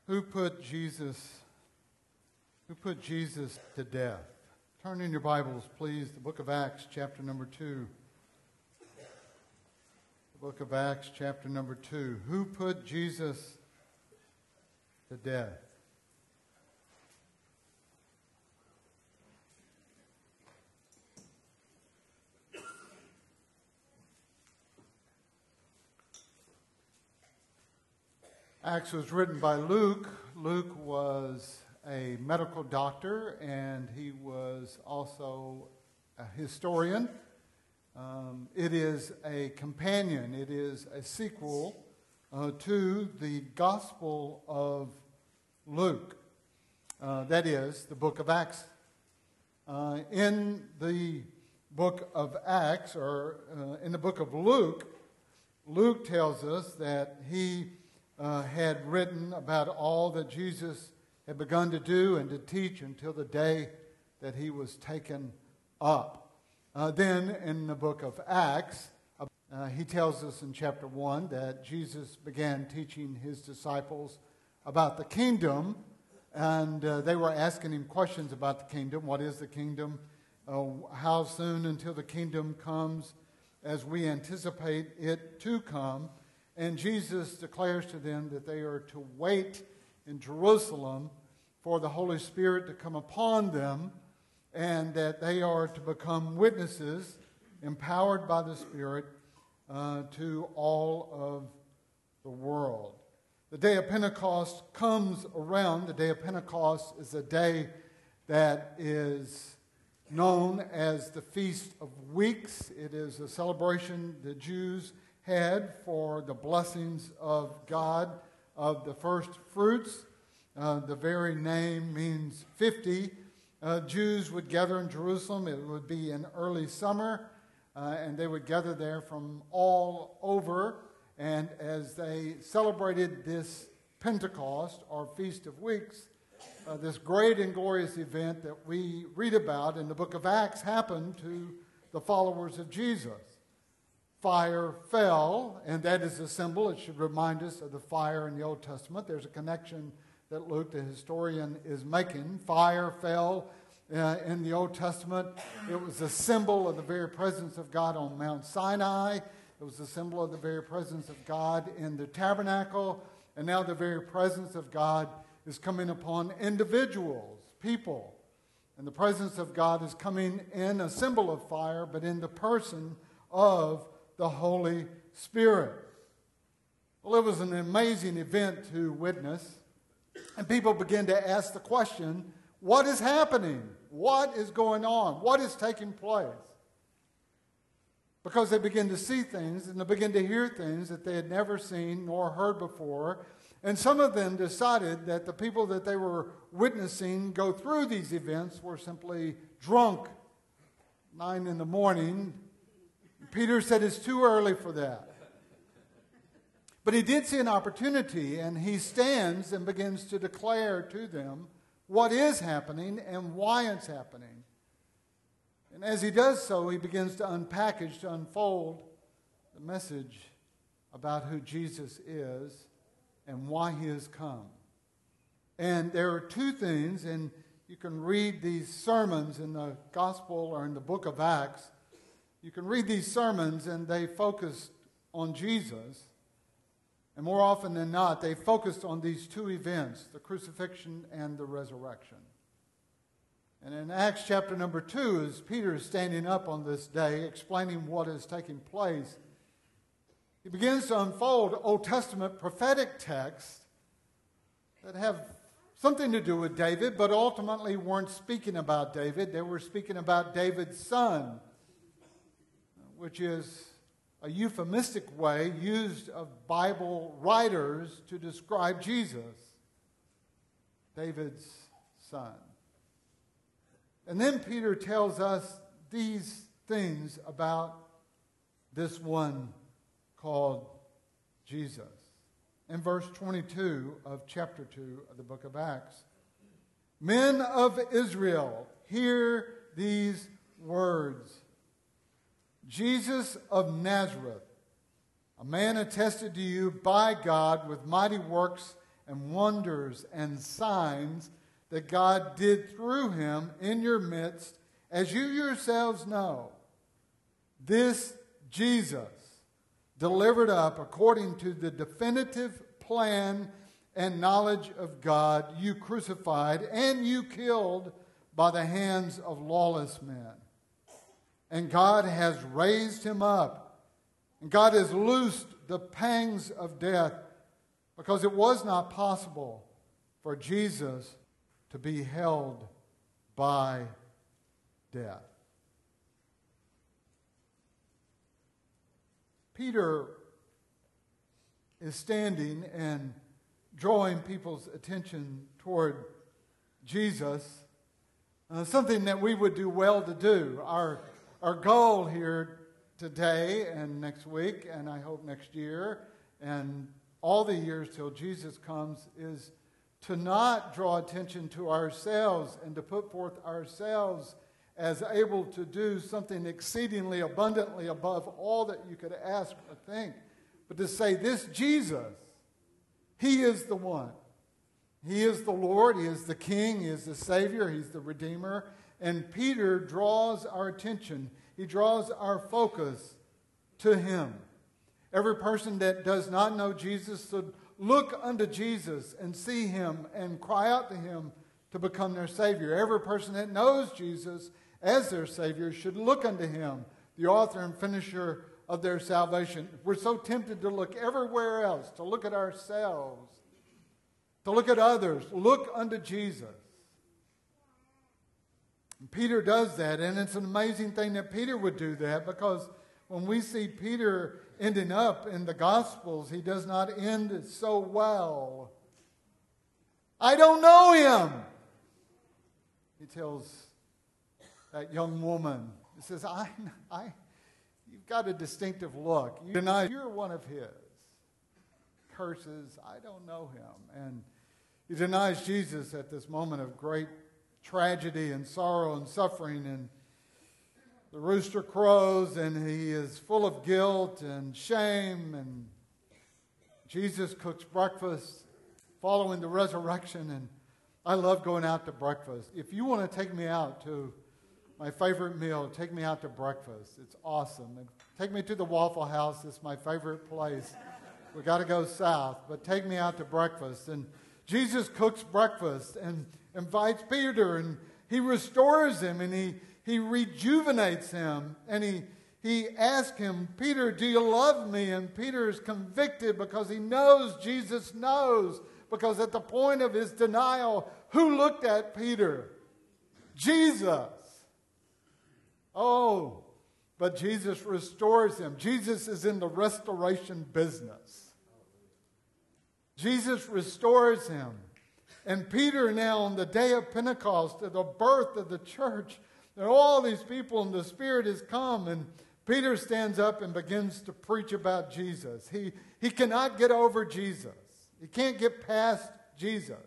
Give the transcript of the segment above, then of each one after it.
Who put Jesus to death? Turn in your Bibles, please, the book of Acts, chapter number 2. The book of Acts, chapter number 2. Who put Jesus to death? Acts was written by Luke. Luke was a medical doctor, and he was also a historian. It is a companion. It is a sequel to the Gospel of Luke. That is, the book of Acts. In the book of Acts, or in the book of Luke, Luke tells us that he had written about all that Jesus had begun to do and to teach until the day that he was taken up. Then in the book of Acts, he tells us in chapter 1 that Jesus began teaching his disciples about the kingdom, and they were asking him questions about the kingdom. What is the kingdom? How soon until the kingdom comes as we anticipate it to come? And Jesus declares to them that they are to wait in Jerusalem for the Holy Spirit to come upon them, and that they are to become witnesses, empowered by the Spirit, to all of the world. The day of Pentecost comes around. The day of Pentecost is a day that is known as the Feast of Weeks. It is a celebration the Jews had for the blessings of God of the first fruits. The very name means 50. Jews would gather in Jerusalem. It would be in early summer, and they would gather there from all over. And as they celebrated this Pentecost, or Feast of Weeks, this great and glorious event that we read about in the book of Acts happened to the followers of Jesus. Fire fell, and that is a symbol. It should remind us of the fire in the Old Testament. There's a connection that Luke, the historian, is making. Fire fell in the Old Testament. It was a symbol of the very presence of God on Mount Sinai. It was a symbol of the very presence of God in the tabernacle. And now the very presence of God is coming upon individuals, people. And the presence of God is coming in a symbol of fire, but in the person of the Holy Spirit. Well, it was an amazing event to witness. And people begin to ask the question, what is happening? What is going on? What is taking place? Because they begin to see things and they begin to hear things that they had never seen nor heard before. And some of them decided that the people that they were witnessing go through these events were simply drunk. 9 in the morning. Peter said it's too early for that. But he did see an opportunity, and he stands and begins to declare to them what is happening and why it's happening. And as he does so, he begins to unpackage, to unfold the message about who Jesus is and why he has come. And there are two things, and you can read these sermons in the Gospel or in the book of Acts. You can read these sermons, and they focus on Jesus. And more often than not, they focused on these two events, the crucifixion and the resurrection. And in Acts chapter number 2, as Peter is standing up on this day, explaining what is taking place, he begins to unfold Old Testament prophetic texts that have something to do with David, but ultimately weren't speaking about David. They were speaking about David's son, which is a euphemistic way used of Bible writers to describe Jesus, David's son. And then Peter tells us these things about this one called Jesus. In verse 22 of chapter 2 of the book of Acts, "Men of Israel, hear these words. Jesus of Nazareth, a man attested to you by God with mighty works and wonders and signs that God did through him in your midst, as you yourselves know. This Jesus, delivered up according to the definitive plan and knowledge of God, you crucified and you killed by the hands of lawless men. And God has raised him up. And God has loosed the pangs of death, because it was not possible for Jesus to be held by death. Peter is standing and drawing people's attention toward Jesus, something that we would do well to do. Our goal here today and next week, and I hope next year, and all the years till Jesus comes, is to not draw attention to ourselves and to put forth ourselves as able to do something exceedingly abundantly above all that you could ask or think, but to say, this Jesus, he is the one. He is the Lord, he is the King, he is the Savior, he's the Redeemer. And Peter draws our attention, he draws our focus to him. Every person that does not know Jesus should look unto Jesus and see him and cry out to him to become their Savior. Every person that knows Jesus as their Savior should look unto him, the author and finisher of their salvation. We're so tempted to look everywhere else, to look at ourselves, to look at others. Look unto Jesus. And Peter does that, and it's an amazing thing that Peter would do that, because when we see Peter ending up in the Gospels, he does not end so well. I don't know him, he tells that young woman. He says, you've got a distinctive look. You deny you're one of his. Curses, I don't know him. And he denies Jesus at this moment of great tragedy and sorrow and suffering, and the rooster crows, and he is full of guilt and shame, and Jesus cooks breakfast following the resurrection, and I love going out to breakfast. If you want to take me out to my favorite meal, take me out to breakfast. It's awesome. And take me to the Waffle House. It's my favorite place. We got to go south, but take me out to breakfast. And Jesus cooks breakfast and invites Peter, and he restores him, and he rejuvenates him, and he asks him, Peter, do you love me? And Peter is convicted because he knows Jesus knows, because at the point of his denial, who looked at Peter? Jesus. Oh, but Jesus restores him. Jesus is in the restoration business. Jesus restores him. And Peter now, on the day of Pentecost, at the birth of the church, and all these people and the Spirit has come, and Peter stands up and begins to preach about Jesus. He cannot get over Jesus. He can't get past Jesus.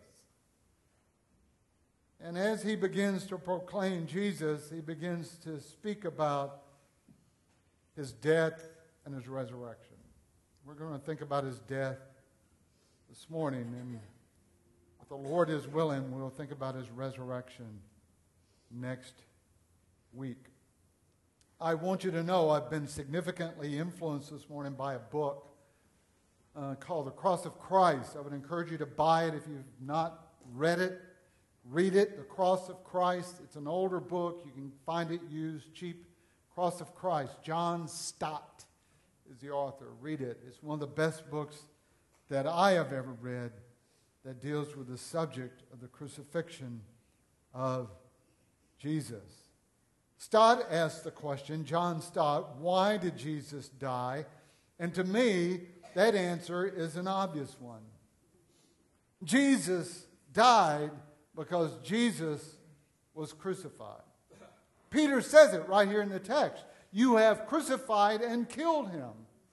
And as he begins to proclaim Jesus, he begins to speak about his death and his resurrection. We're going to think about his death this morning, and if the Lord is willing, we'll think about his resurrection next week. I want you to know I've been significantly influenced this morning by a book called The Cross of Christ. I would encourage you to buy it if you've not read it. Read it, The Cross of Christ. It's an older book. You can find it used, cheap. Cross of Christ. John Stott is the author. Read it. It's one of the best books that I have ever read that deals with the subject of the crucifixion of Jesus. Stott asked the question, John Stott, why did Jesus die? And to me, that answer is an obvious one. Jesus died because Jesus was crucified. Peter says it right here in the text. You have crucified and killed him.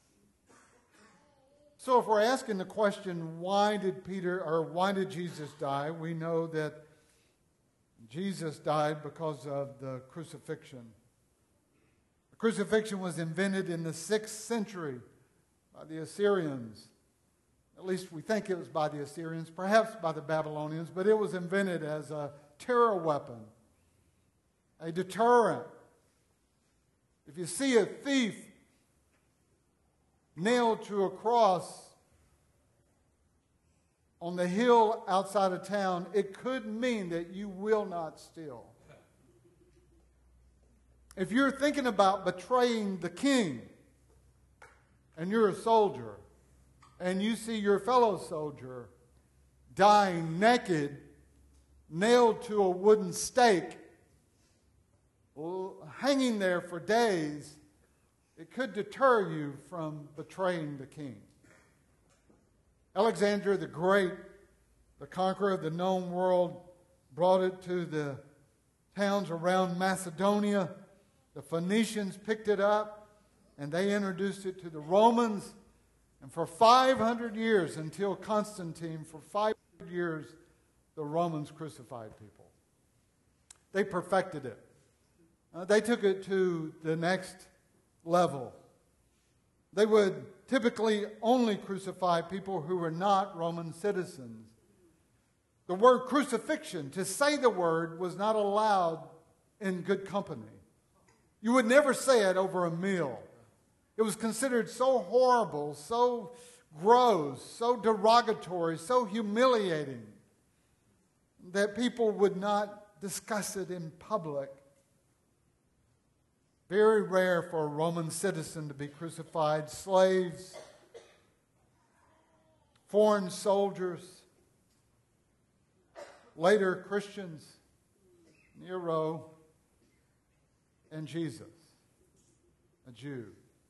So if we're asking the question, why did Jesus die? We know that Jesus died because of the crucifixion. The crucifixion was invented in the 6th century by the Assyrians. At least we think it was by the Assyrians, perhaps by the Babylonians, but it was invented as a terror weapon, a deterrent. If you see a thief nailed to a cross on the hill outside of town, it could mean that you will not steal. If you're thinking about betraying the king and you're a soldier and you see your fellow soldier dying naked, nailed to a wooden stake, hanging there for days, it could deter you from betraying the king. Alexander the Great, the conqueror of the known world, brought it to the towns around Macedonia. The Phoenicians picked it up, and they introduced it to the Romans. And for 500 years, until Constantine, for 500 years, the Romans crucified people. They perfected it. They took it to the next level. They would typically only crucify people who were not Roman citizens. The word crucifixion, to say the word, was not allowed in good company. You would never say it over a meal. It was considered so horrible, so gross, so derogatory, so humiliating that people would not discuss it in public. Very rare for a Roman citizen to be crucified. Slaves, foreign soldiers, later Christians, Nero, and Jesus, a Jew.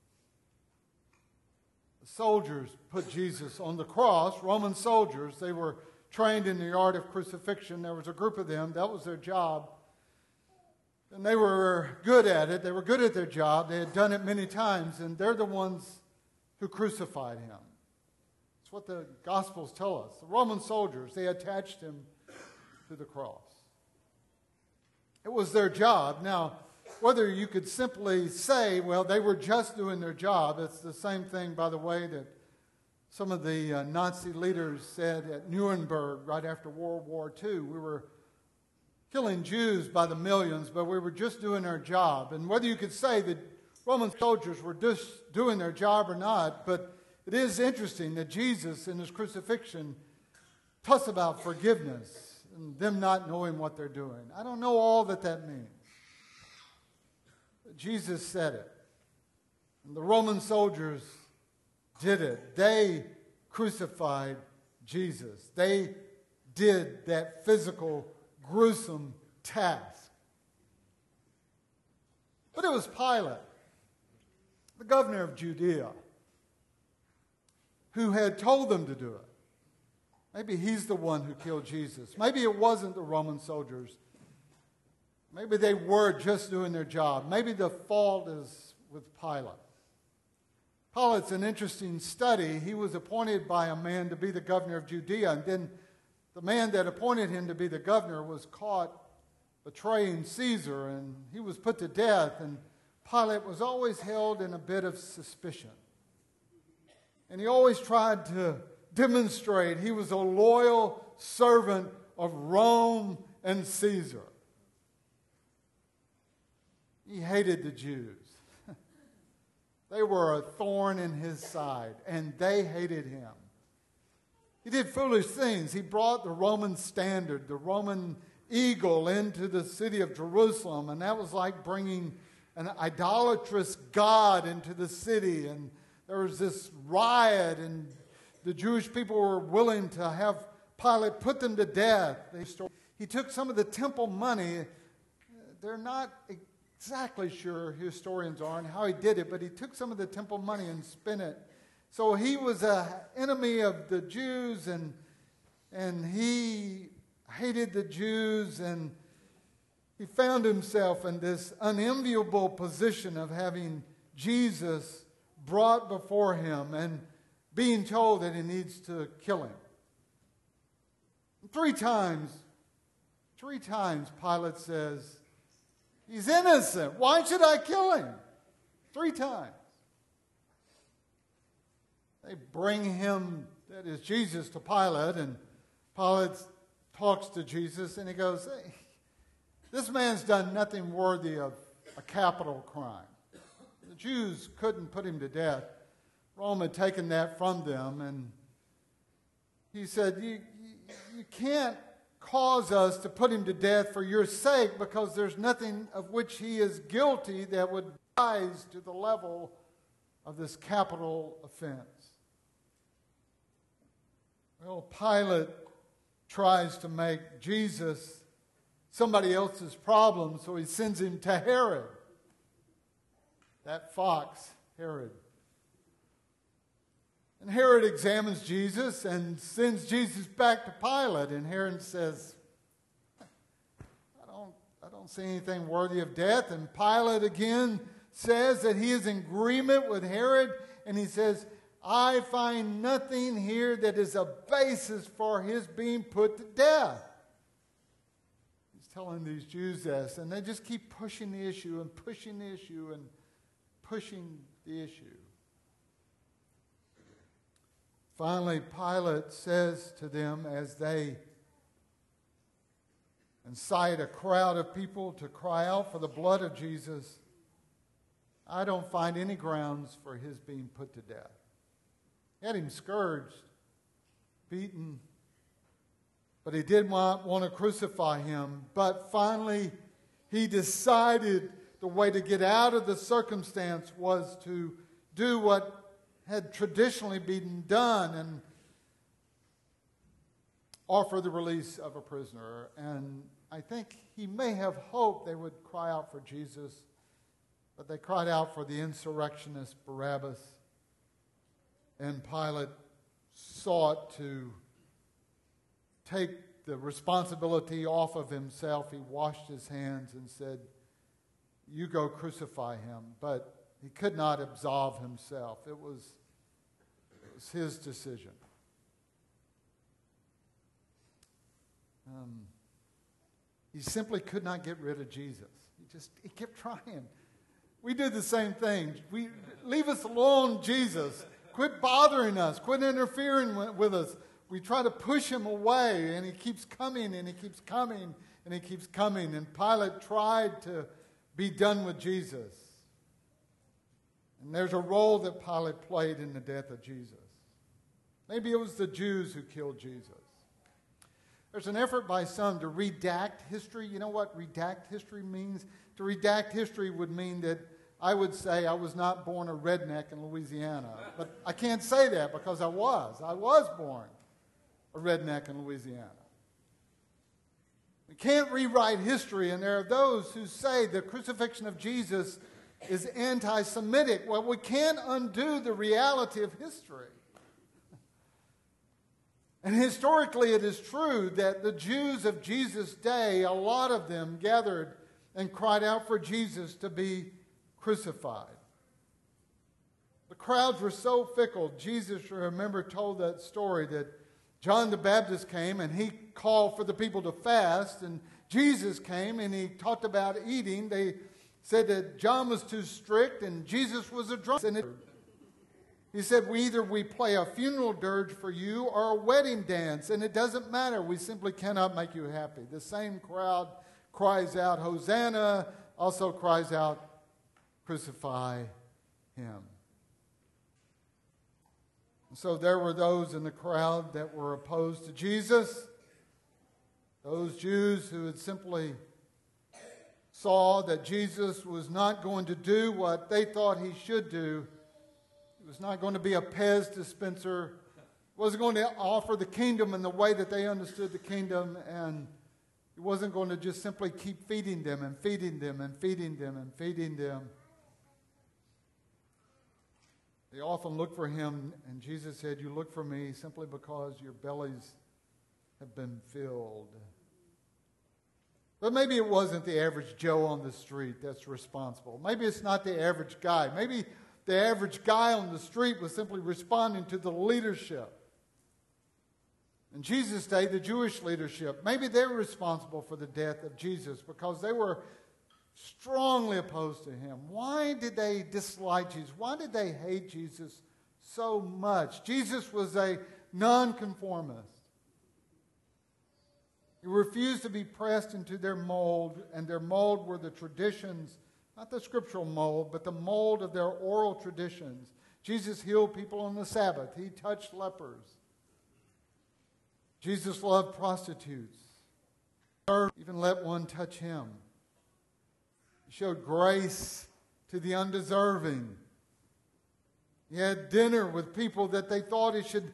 The soldiers put Jesus on the cross. Roman soldiers, they were trained in the art of crucifixion. There was a group of them. That was their job. And they were good at it. They were good at their job. They had done it many times, and they're the ones who crucified him. That's what the Gospels tell us. The Roman soldiers, they attached him to the cross. It was their job. Now, whether you could simply say, well, they were just doing their job, it's the same thing, by the way, that some of the Nazi leaders said at Nuremberg right after World War II. We were killing Jews by the millions, but we were just doing our job. And whether you could say that Roman soldiers were just doing their job or not, but it is interesting that Jesus in his crucifixion talks about forgiveness and them not knowing what they're doing. I don't know all that means. But Jesus said it. And the Roman soldiers did it. They crucified Jesus. They did that physical gruesome task. But it was Pilate, the governor of Judea, who had told them to do it. Maybe he's the one who killed Jesus. Maybe it wasn't the Roman soldiers. Maybe they were just doing their job. Maybe the fault is with Pilate. Pilate's an interesting study. He was appointed by a man to be the governor of Judea, and then the man that appointed him to be the governor was caught betraying Caesar, and he was put to death, and Pilate was always held in a bit of suspicion. And he always tried to demonstrate he was a loyal servant of Rome and Caesar. He hated the Jews. They were a thorn in his side, and they hated him. He did foolish things. He brought the Roman standard, the Roman eagle, into the city of Jerusalem, and that was like bringing an idolatrous god into the city. And there was this riot, and the Jewish people were willing to have Pilate put them to death. He took some of the temple money. They're not exactly sure, historians are, and how he did it, but he took some of the temple money and spent it. So he was an enemy of the Jews, and he hated the Jews, and he found himself in this unenviable position of having Jesus brought before him and being told that he needs to kill him. Three times Pilate says, he's innocent. Why should I kill him? 3 times. They bring him that is Jesus, to Pilate, and Pilate talks to Jesus, and he goes, hey, this man's done nothing worthy of a capital crime. The Jews couldn't put him to death. Rome had taken that from them, and he said, you can't cause us to put him to death for your sake, because there's nothing of which he is guilty that would rise to the level of this capital offense. Well, Pilate tries to make Jesus somebody else's problem, so he sends him to Herod. That fox, Herod. And Herod examines Jesus and sends Jesus back to Pilate. And Herod says, I don't see anything worthy of death. And Pilate again says that he is in agreement with Herod. And he says, I find nothing here that is a basis for his being put to death. He's telling these Jews this. And they just keep pushing the issue and pushing the issue and pushing the issue. Finally, Pilate says to them as they incite a crowd of people to cry out for the blood of Jesus, I don't find any grounds for his being put to death. He had him scourged, beaten, but he did not want to crucify him. But finally, he decided the way to get out of the circumstance was to do what had traditionally been done and offer the release of a prisoner. And I think he may have hoped they would cry out for Jesus, but they cried out for the insurrectionist Barabbas. And Pilate sought to take the responsibility off of himself. He washed his hands and said, you go crucify him. But he could not absolve himself. It was his decision. He simply could not get rid of Jesus. He kept trying. We do the same thing. Leave us alone, Jesus. Quit bothering us. Quit interfering with us. We try to push him away, and he keeps coming, and he keeps coming, and he keeps coming. And Pilate tried to be done with Jesus. And there's a role that Pilate played in the death of Jesus. Maybe it was the Jews who killed Jesus. There's an effort by some to redact history. You know what redact history means? To redact history would mean that I would say I was not born a redneck in Louisiana. But I can't say that because I was. I was born a redneck in Louisiana. We can't rewrite history, and there are those who say the crucifixion of Jesus is anti-Semitic. Well, we can't undo the reality of history. And historically, it is true that the Jews of Jesus' day, a lot of them gathered and cried out for Jesus to be crucified. The crowds were so fickle. Jesus, remember, told that story that John the Baptist came and he called for the people to fast, and Jesus came and he talked about eating. They said that John was too strict and Jesus was a drunkard. He said, either we play a funeral dirge for you or a wedding dance, and it doesn't matter. We simply cannot make you happy. The same crowd cries out, Hosanna, also cries out, crucify him. So there were those in the crowd that were opposed to Jesus, those Jews who had simply saw that Jesus was not going to do what they thought he should do. He was not going to be a Pez dispenser, wasn't going to offer the kingdom in the way that they understood the kingdom, and he wasn't going to just simply keep feeding them and feeding them and feeding them and feeding them. They often look for him, and Jesus said, you look for me simply because your bellies have been filled. But maybe it wasn't the average Joe on the street that's responsible. Maybe it's not the average guy. Maybe the average guy on the street was simply responding to the leadership. In Jesus' day, the Jewish leadership, maybe they were responsible for the death of Jesus because they were strongly opposed to him. Why did they dislike Jesus? Why did they hate Jesus so much? Jesus was a nonconformist. He refused to be pressed into their mold, and their mold were the traditions, not the scriptural mold, but the mold of their oral traditions. Jesus healed people on the Sabbath. He touched lepers. Jesus loved prostitutes. Even let one touch him. He showed grace to the undeserving. He had dinner with people that they thought he should.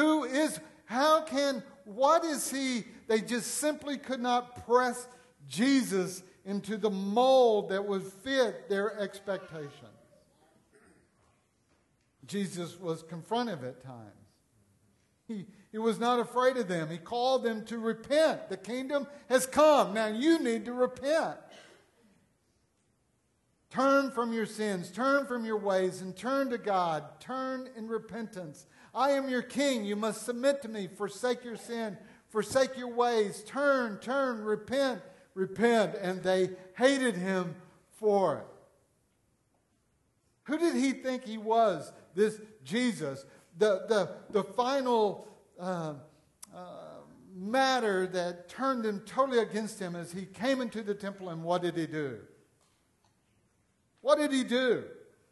What is he? They just simply could not press Jesus into the mold that would fit their expectations. Jesus was confrontive at times. He was not afraid of them. He called them to repent. The kingdom has come. Now you need to repent. Turn from your sins, turn from your ways, and turn to God. Turn in repentance. I am your king. You must submit to me. Forsake your sin. Forsake your ways. Turn, repent, repent. And they hated him for it. Who did he think he was, this Jesus? The final matter that turned them totally against him is he came into the temple, and what did he do? What did he do?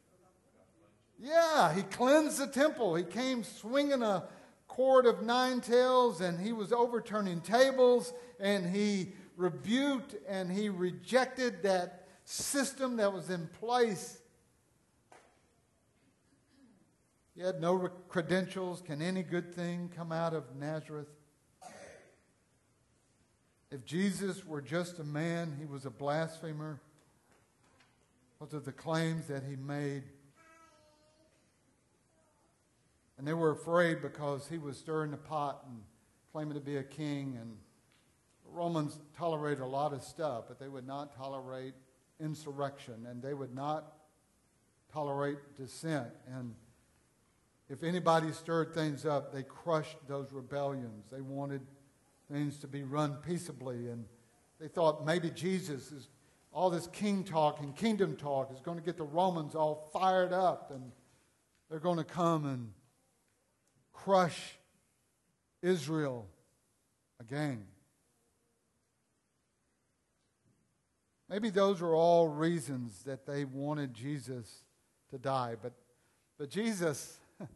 Yeah, he cleansed the temple. He came swinging a cord of 9 tails, and he was overturning tables, and he rebuked and he rejected that system that was in place. He had no credentials. Can any good thing come out of Nazareth? If Jesus were just a man, he was a blasphemer because of the claims that he made. And they were afraid because he was stirring the pot and claiming to be a king. And the Romans tolerated a lot of stuff, but they would not tolerate insurrection, and they would not tolerate dissent. And if anybody stirred things up, they crushed those rebellions. They wanted things to be run peaceably, and they thought maybe Jesus is all this king talk and kingdom talk is going to get the Romans all fired up, and they're going to come and crush Israel again. Maybe those are all reasons that they wanted Jesus to die. But Jesus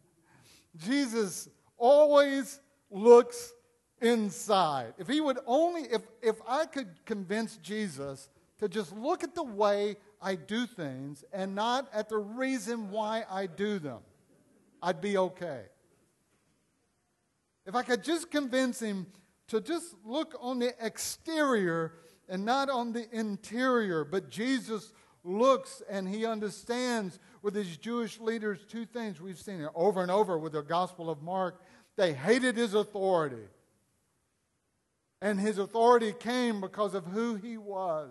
always looks inside. If he would only, if I could convince Jesus to just look at the way I do things and not at the reason why I do them, I'd be okay. If I could just convince him to just look on the exterior and not on the interior. But Jesus looks and he understands with his Jewish leaders 2 things. We've seen it over and over with the Gospel of Mark. They hated his authority. And his authority came because of who he was.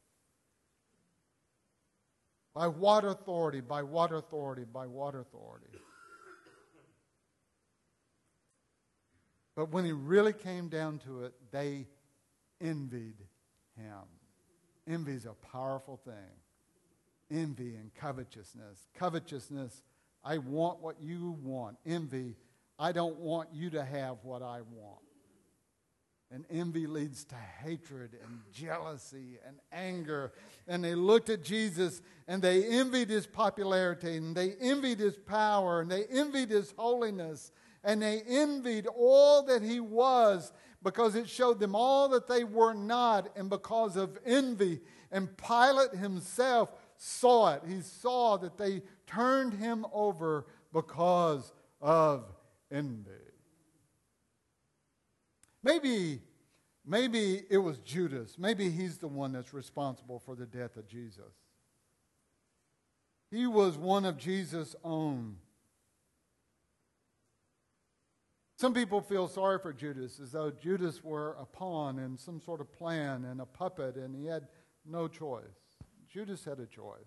By what authority? By what authority? By what authority? But when he really came down to it, they envied him. Envy is a powerful thing. Envy and covetousness. Covetousness, I want what you want. Envy, I don't want you to have what I want. And envy leads to hatred and jealousy and anger. And they looked at Jesus and they envied his popularity and they envied his power and they envied his holiness and they envied all that he was because it showed them all that they were not, and because of envy. And Pilate himself saw it. He saw that they turned him over because of envy. Maybe it was Judas. Maybe he's the one that's responsible for the death of Jesus. He was one of Jesus' own. Some people feel sorry for Judas, as though Judas were a pawn in some sort of plan and a puppet, and he had no choice. Judas had a choice.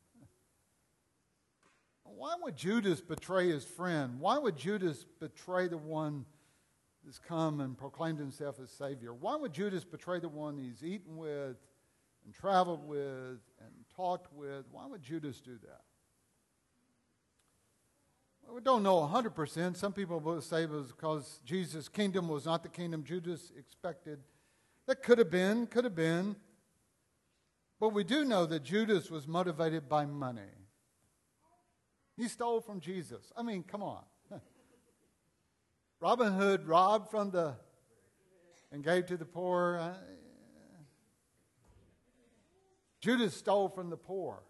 Why would Judas betray his friend? Why would Judas betray the one that's come and proclaimed himself as Savior? Why would Judas betray the one he's eaten with and traveled with and talked with? Why would Judas do that? We don't know 100%. Some people will say it was because Jesus' kingdom was not the kingdom Judas expected. That could have been. But we do know that Judas was motivated by money. He stole from Jesus. I mean, come on. Robin Hood robbed from and gave to the poor. Judas stole from the poor.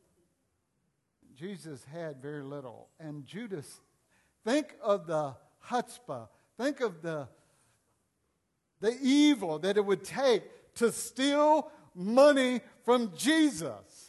Jesus had very little. And Judas, think of the chutzpah. Think of the evil that it would take to steal money from Jesus.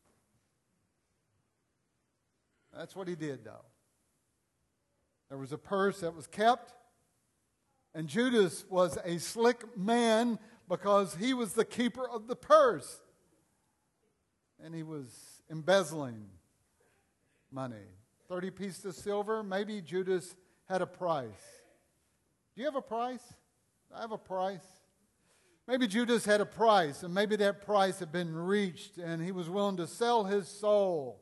That's what he did, though. There was a purse that was kept, and Judas was a slick man because he was the keeper of the purse. And he was embezzling money. 30 pieces of silver. Maybe Judas had a price. Do you have a price? I have a price. Maybe Judas had a price, and maybe that price had been reached, and he was willing to sell his soul.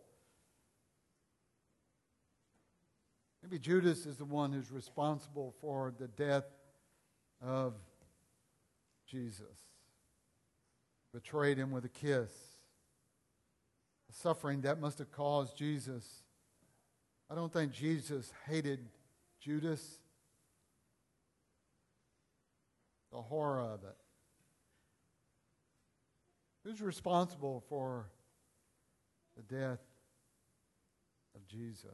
Maybe Judas is the one who's responsible for the death of Jesus. Betrayed him with a kiss. The suffering that must have caused Jesus. I don't think Jesus hated Judas. The horror of it. Who's responsible for the death of Jesus?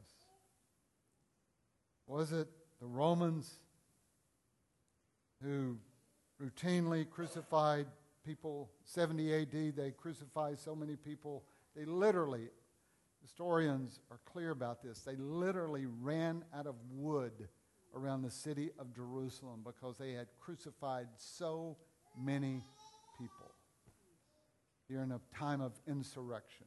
Was it the Romans who routinely crucified people? 70 AD, they crucified so many people. They literally, historians are clear about this, they literally ran out of wood around the city of Jerusalem because they had crucified so many people during a time of insurrection.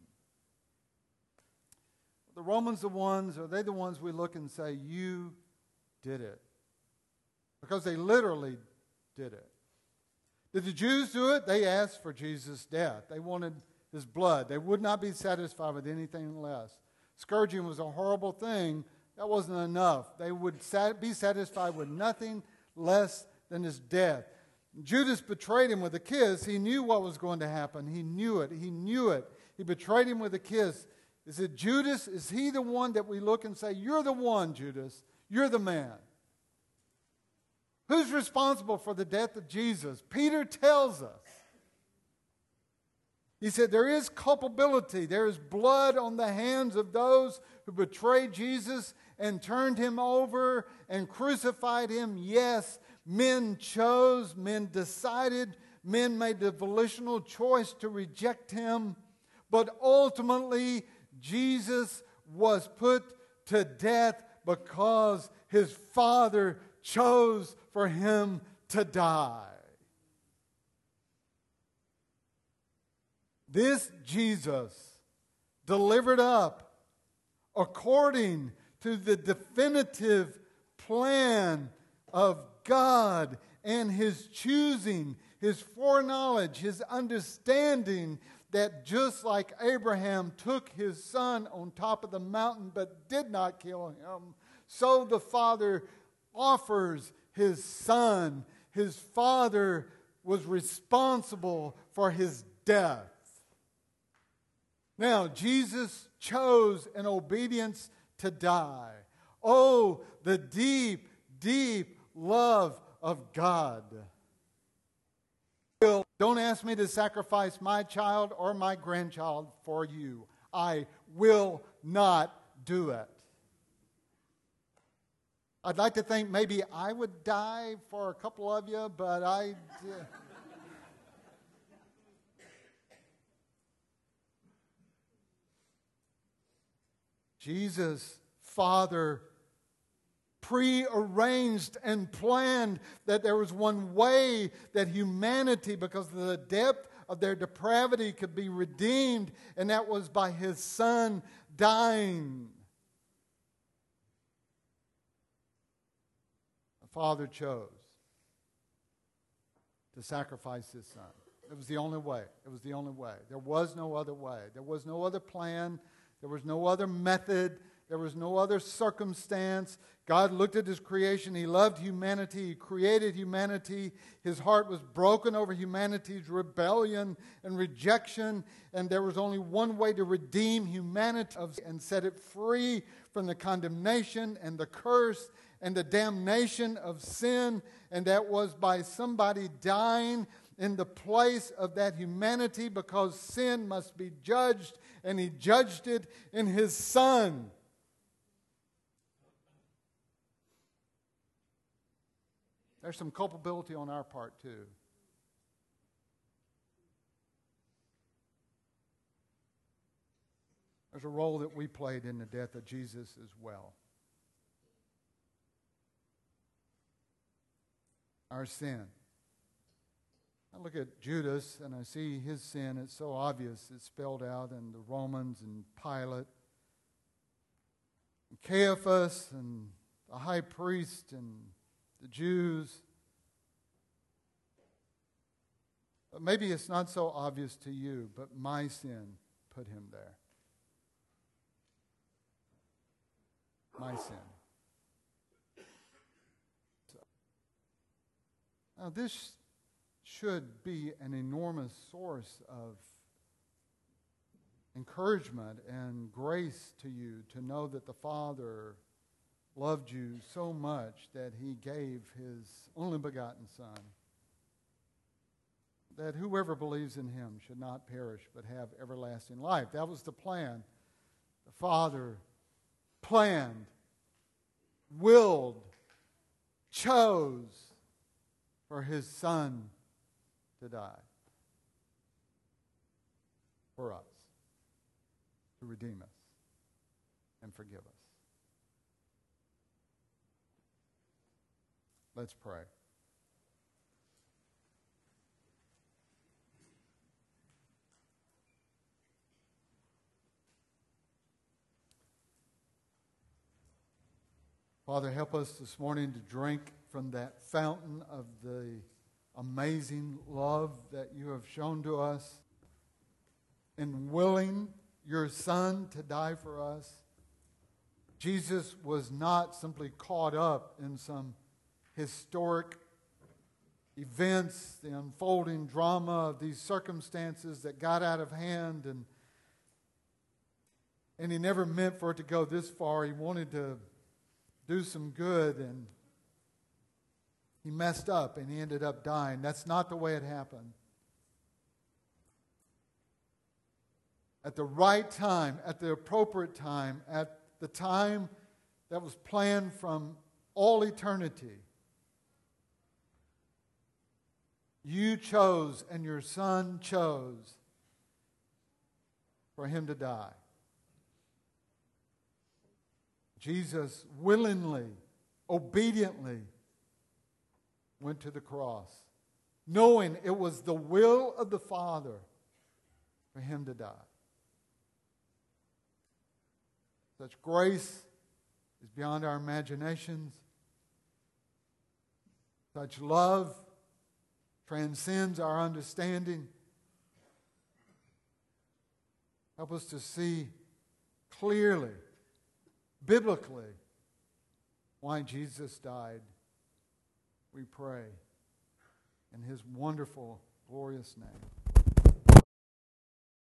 The Romans are they the ones we look and say, you did it? Because they literally did it. Did the Jews do it? They asked for Jesus' death. They wanted his blood. They would not be satisfied with anything less. Scourging was a horrible thing. That wasn't enough. They would be satisfied with nothing less than his death. Judas betrayed him with a kiss. He knew what was going to happen. He knew it. He betrayed him with a kiss. Is it Judas? Is he the one that we look and say, you're the one, Judas. You're the man. Who's responsible for the death of Jesus? Peter tells us. He said, there is culpability. There is blood on the hands of those who betrayed Jesus and turned him over and crucified him. Yes, men chose, men decided, men made the volitional choice to reject him. But ultimately, Jesus was put to death because his Father chose for him to die. This Jesus delivered up according to the definitive plan of God and his choosing, his foreknowledge, his understanding that just like Abraham took his son on top of the mountain but did not kill him, so the Father offers his son. His Father was responsible for his death. Now, Jesus chose in obedience to die. Oh, the deep, deep love of God. Don't ask me to sacrifice my child or my grandchild for you. I will not do it. I'd like to think maybe I would die for a couple of you, but I... Jesus' Father prearranged and planned that there was one way that humanity, because of the depth of their depravity, could be redeemed, and that was by his Son dying. The Father chose to sacrifice his Son. It was the only way. It was the only way. There was no other way. There was no other plan. There was no other method. There was no other circumstance. God looked at His creation. He loved humanity. He created humanity. His heart was broken over humanity's rebellion and rejection. And there was only one way to redeem humanity and set it free from the condemnation and the curse and the damnation of sin. And that was by somebody dying in the place of that humanity, because sin must be judged, and He judged it in His Son. There's some culpability on our part too. There's a role that we played in the death of Jesus as well. Our sin. I look at Judas and I see his sin. It's so obvious. It's spelled out in the Romans and Pilate, and Caiaphas and the high priest and the Jews. But maybe it's not so obvious to you, but my sin put him there. My sin. Now this should be an enormous source of encouragement and grace to you to know that the Father loved you so much that He gave His only begotten Son, that whoever believes in Him should not perish but have everlasting life. That was the plan. The Father planned, willed, chose for His Son to die for us, to redeem us and forgive us. Let's pray. Father, help us this morning to drink from that fountain of the amazing love that You have shown to us in willing Your Son to die for us. Jesus was not simply caught up in some historic events, the unfolding drama of these circumstances that got out of hand, and He never meant for it to go this far. He wanted to do some good, and He messed up and He ended up dying. That's not the way it happened. At the right time, at the appropriate time, at the time that was planned from all eternity, You chose and Your Son chose for Him to die. Jesus willingly, obediently went to the cross, knowing it was the will of the Father for Him to die. Such grace is beyond our imaginations. Such love transcends our understanding. Help us to see clearly, biblically, why Jesus died. We pray in His wonderful, glorious name.